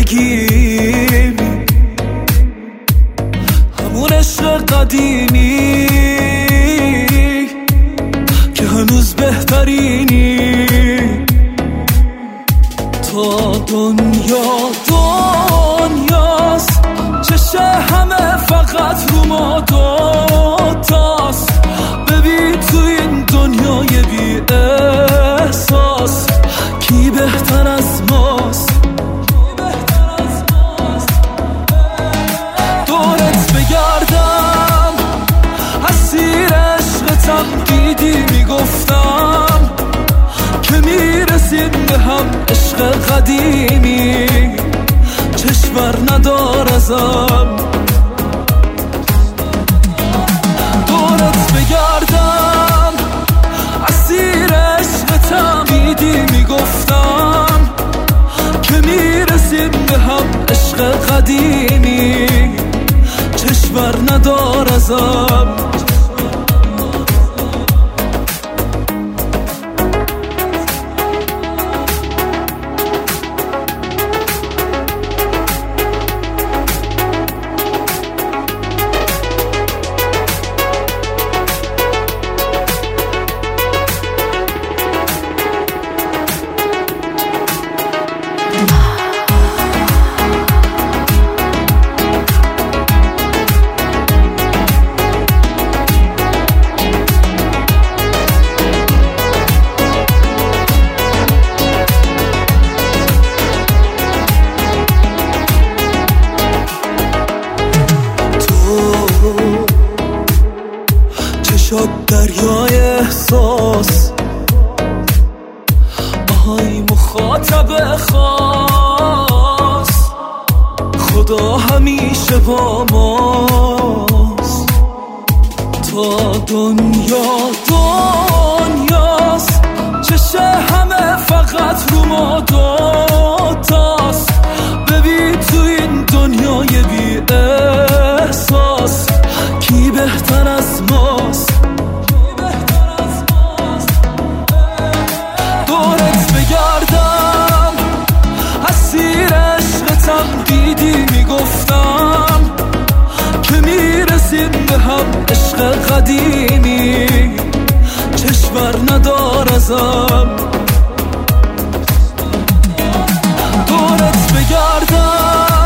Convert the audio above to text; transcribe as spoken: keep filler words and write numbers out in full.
زندگی، همون عشق قدیمی که هنوز بهترینی. تا دنیا دنیاست، چشه همه فقط رو ما دوتاست. ببین تو این دنیای بی احساس کی بهتر از ماست. دورت بگردم اسیر عشقتم، دیدی میگفتم که میرسیم به هم. عشق قدیمی چشمر ندار ازم. دورت بگردم اسیر عشقتم، دیدی میگفتم که میرسیم به هم. عشق قدیمی چشمر ندار ازم. چشات دریای احساس، آهای مخاطب خاص. خدا همیشه با ماست. تا دنیا دنیاست، چشه همه فقط رو ما دوتاست. ببین تو این دنیای بی احساس کی بهتر از ماست. دورت بگردم اسیر عشقتم، دیدی میگفتم که میرسیم به هم. عشق قدیمی چشمر ندار ازم. دورت بگردم